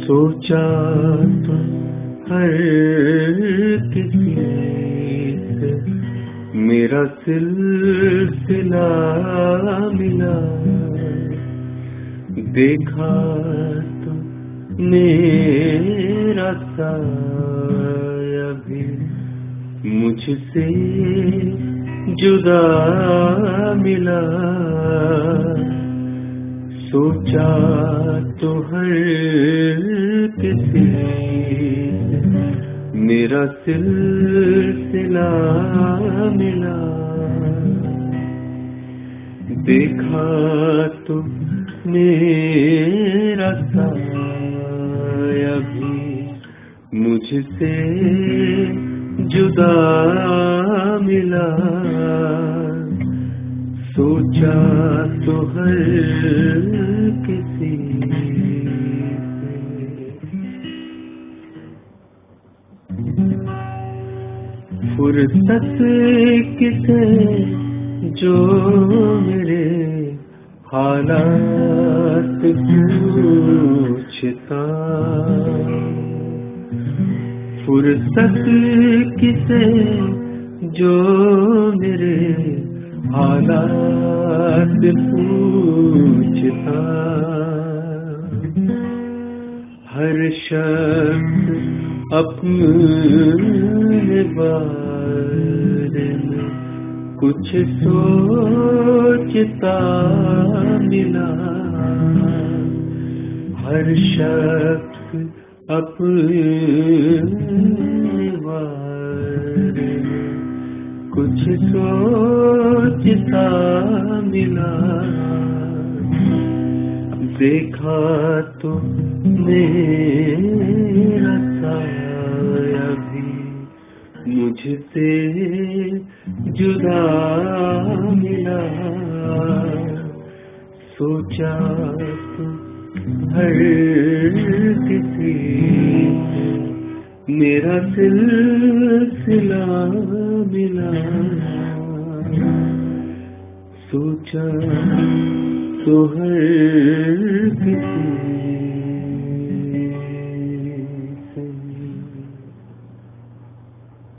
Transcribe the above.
सोचा तो हर किसी से मेरा सिलसिला मिला, देखा तो मेरा साया भी मुझसे जुदा मिला। सोचा तो हर किसी मेरा सिलसिला मिला, देखा तो मेरा साया भी मुझसे जुदा मिला। सोचा तो हर किसी फुर्सत किसे जो मेरे हालात पूछता, फुर्सत किसे जो मेरे हालात पूछता। हर शख्स अपने बारे में कुछ सोचता मिला, हर शख्स अपने बारे में कुछ सोचता मिला। देखा तो मेरा साया भी मुझसे जुदा मिला। सोचा तो हर किसी मेरा सिलसिला मिला। सोचा तो हर किसी